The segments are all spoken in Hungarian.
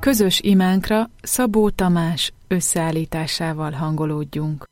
közös imánkra Szabó Tamás összeállításával hangolódjunk.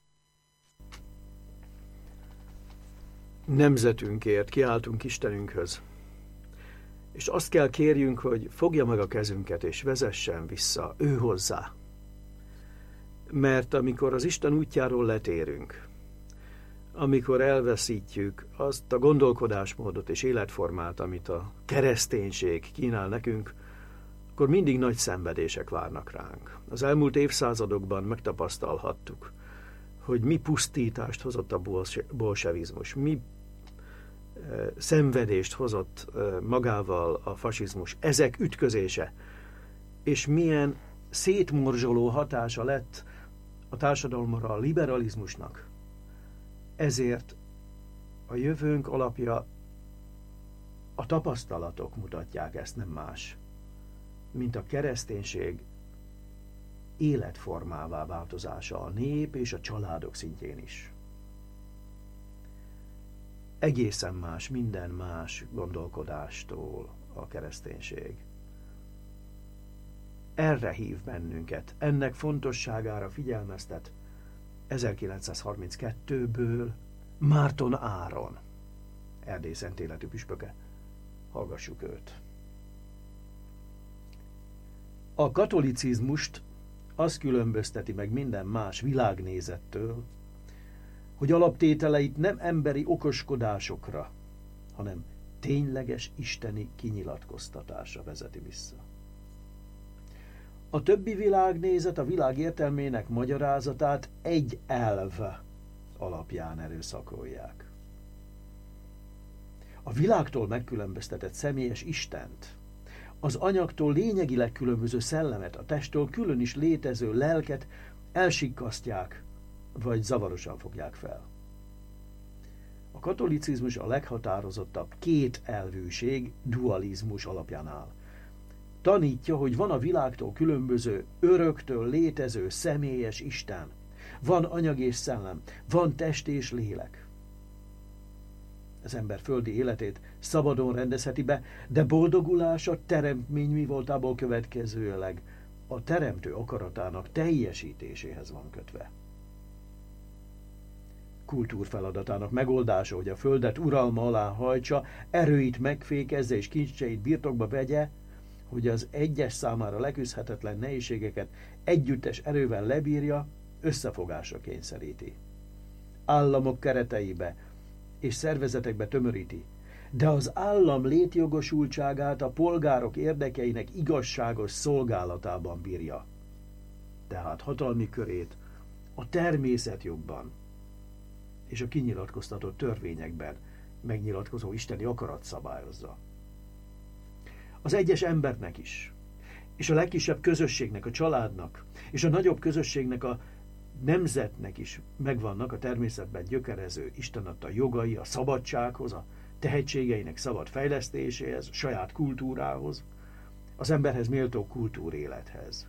Nemzetünkért kiáltunk Istenünkhöz, és azt kell kérjünk, hogy fogja meg a kezünket, és vezessen vissza ő hozzá. Mert amikor az Isten útjáról letérünk, amikor elveszítjük azt a gondolkodásmódot és életformát, amit a kereszténység kínál nekünk, akkor mindig nagy szenvedések várnak ránk. Az elmúlt évszázadokban megtapasztalhattuk, hogy mi pusztítást hozott a bolsevizmus, mi szenvedést hozott magával a fasizmus, ezek ütközése, és milyen szétmorzsoló hatása lett a társadalomra a liberalizmusnak. Ezért a jövőnk alapja a tapasztalatok mutatják, ezt nem más, mint a kereszténység életformává változása a nép és a családok szintjén is. Egészen más, minden más gondolkodástól a kereszténység. Erre hív bennünket, ennek fontosságára figyelmeztet 1932-ből Márton Áron, Erdély szent életű püspöke. Hallgassuk őt. A katolicizmust az különbözteti meg minden más világnézettől, hogy alaptételeit nem emberi okoskodásokra, hanem tényleges isteni kinyilatkoztatásra vezeti vissza. A többi világnézet a világ értelmének magyarázatát egy elv alapján erőszakolják. A világtól megkülönböztetett személyes Istent, az anyagtól lényegileg különböző szellemet, a testtől külön is létező lelket elsikkasztják, vagy zavarosan fogják fel. A katolicizmus a leghatározottabb kételvűség, dualizmus alapján áll. Tanítja, hogy van a világtól különböző, öröktől létező személyes Isten. Van anyag és szellem, van test és lélek. Az ember földi életét szabadon rendezheti be, de boldogulása teremtmény mi voltából következőleg a teremtő akaratának teljesítéséhez van kötve. Kultúrfeladatának megoldása, hogy a földet uralma alá hajtsa, erőit megfékezze és kincseit birtokba vegye, hogy az egyes számára leküzdhetetlen nehézségeket együttes erővel lebírja, összefogásra kényszeríti. Államok kereteibe és szervezetekbe tömöríti, de az állam létjogosultságát a polgárok érdekeinek igazságos szolgálatában bírja. Tehát hatalmi körét a természetjogban és a kinyilatkoztatott törvényekben megnyilatkozó isteni akarat szabályozza. Az egyes embernek is, és a legkisebb közösségnek, a családnak, és a nagyobb közösségnek, a nemzetnek is megvannak a természetben gyökerező Isten adta jogai a szabadsághoz, a tehetségeinek szabad fejlesztéséhez, a saját kultúrához, az emberhez méltó kultúrélethez.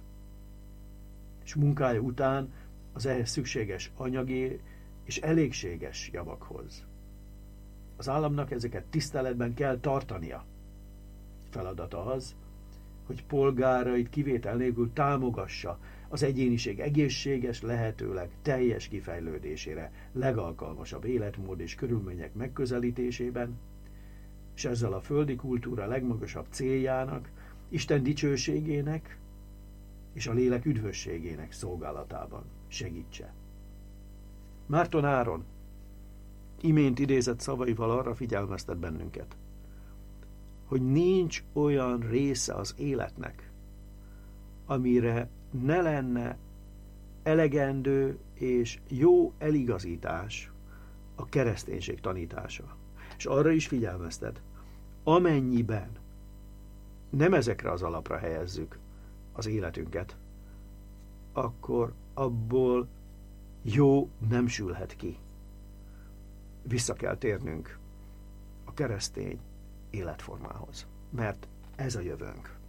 És munkája után az ehhez szükséges anyagi és elégséges javakhoz. Az államnak ezeket tiszteletben kell tartania. Feladata az, hogy polgárait kivétel nélkül támogassa az egyéniség egészséges, lehetőleg teljes kifejlődésére, legalkalmasabb életmód és körülmények megközelítésében, és ezzel a földi kultúra legmagasabb céljának, Isten dicsőségének és a lélek üdvösségének szolgálatában segítse. Márton Áron imént idézett szavaival arra figyelmeztet bennünket, hogy nincs olyan része az életnek, amire ne lenne elegendő és jó eligazítás a kereszténység tanítása. És arra is figyelmeztet, amennyiben nem ezekre az alapra helyezzük az életünket, akkor abból jó nem sülhet ki. Vissza kell térnünk a keresztény életformához, mert ez a jövőnk.